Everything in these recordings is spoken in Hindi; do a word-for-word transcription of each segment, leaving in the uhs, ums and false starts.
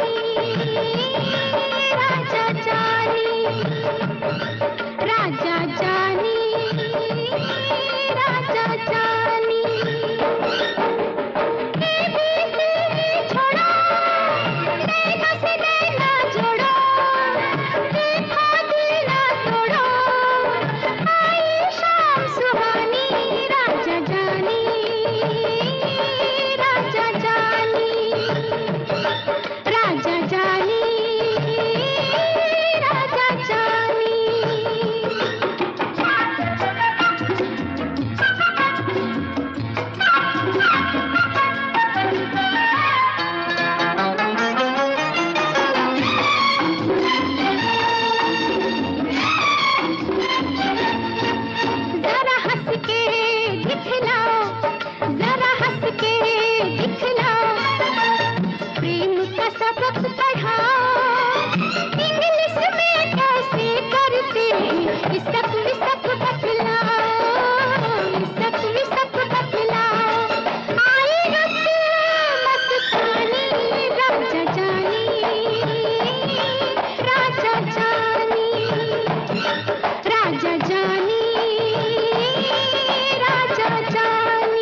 राजा जानी, राजा जानी, राजा जानी। एबीसी छोड़ो, नैना से नैना जोड़ो, देखो दिल ना तोड़ो, आई शाम सुहानी। राजा जानी, राजा जानी, राजा जानी, राजा जानी। जरा हंस के दिखलाओ, जरा हंस के दिखलाओ, प्रेम का सबक पढ़ाओ, इंग्लिश में कैसे करते इसक विसक बतलाओ, इसक विसक बतलाओ। आई रुत मस्तानी, राजा जानी, राजा जानी, राजा जानी, राजा जानी।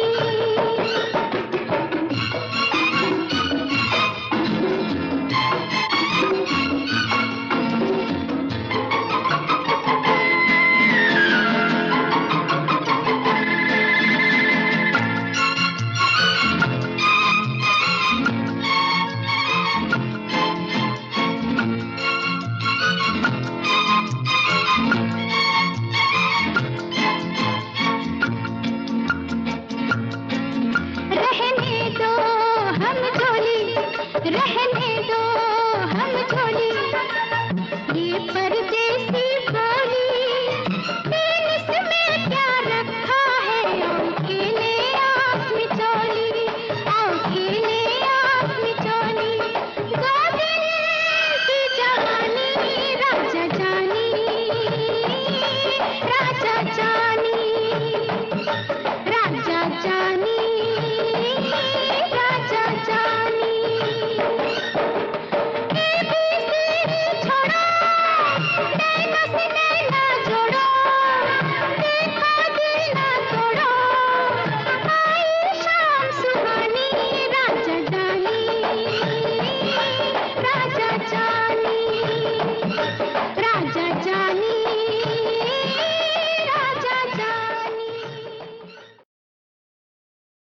रहने दो हम जोली, रहने